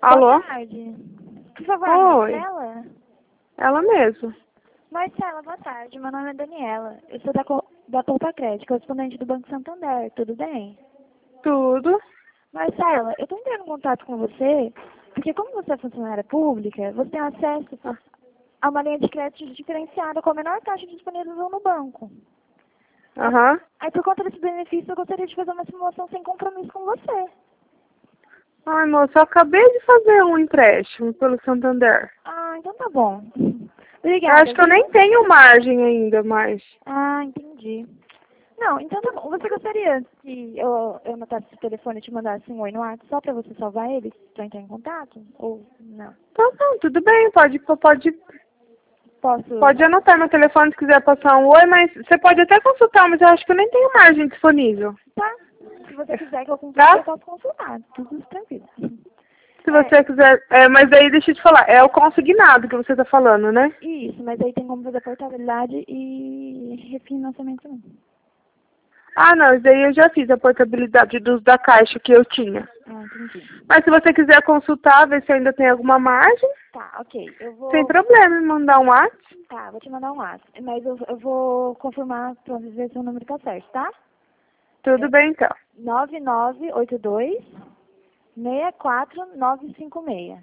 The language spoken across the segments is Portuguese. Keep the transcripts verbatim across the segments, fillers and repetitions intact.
Alô? Boa tarde. Por favor, Oi. Marcela? Ela mesmo. Marcela, boa tarde. Meu nome é Daniela. Eu sou da, Co- da Poupa Crédito, correspondente do Banco Santander. Tudo bem? Tudo. Marcela, eu estou entrando em contato com você porque como você é funcionária pública, você tem acesso Ah, a uma linha de crédito diferenciada com a menor taxa disponível no banco. Aham. Aí, por conta desse benefício, eu gostaria de fazer uma simulação sem compromisso com você. Ai, moça, eu acabei de fazer um empréstimo pelo Santander. Ah, então tá bom. Eu Obrigada, acho que eu viu? nem tenho margem ainda, mas... Ah, entendi. Não, então tá bom. Você gostaria que eu, eu anotasse o telefone e te mandasse um oi no WhatsApp só pra você salvar ele, pra entrar em contato? Ou não? Tá bom, tudo bem, pode, pode, Posso? pode anotar meu telefone se quiser passar um oi, mas você pode até consultar, mas eu acho que eu nem tenho margem disponível. Tá. Se você quiser que eu consulte, eu Tá? posso consultar. Tudo tranquilo. Se É, você quiser... É, mas aí deixa eu te falar, é o consignado que você tá falando, né? isso, mas aí tem como fazer portabilidade e refinanciamento também. Ah, não, isso daí eu já fiz a portabilidade dos da caixa que eu tinha. Ah, entendi. Mas se você quiser consultar, ver se ainda tem alguma margem, Tá, ok. Eu sem vou. problema em mandar um WhatsApp. Tá, vou te mandar um WhatsApp. Mas eu, eu vou confirmar pra ver se o número tá certo, tá? Tudo bem então. nove nove oito dois seis quatro nove cinco seis.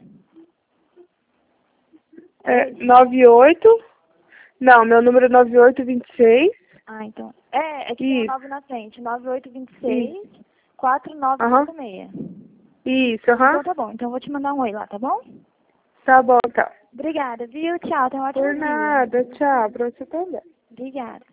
É É isso? nove oito. Não, meu número é nove oito dois seis. Ah, então. É, é que tem um Isso. nove na frente. nove oito dois Isso. seis quatro nove Aham. cinco seis. Isso, aham. Então tá bom. Então eu vou te mandar um oi lá, tá bom? Tá bom, então. Obrigada, viu? Tchau. Tenha um ótimo Por dia. nada. Tchau. Pra você também. Obrigada.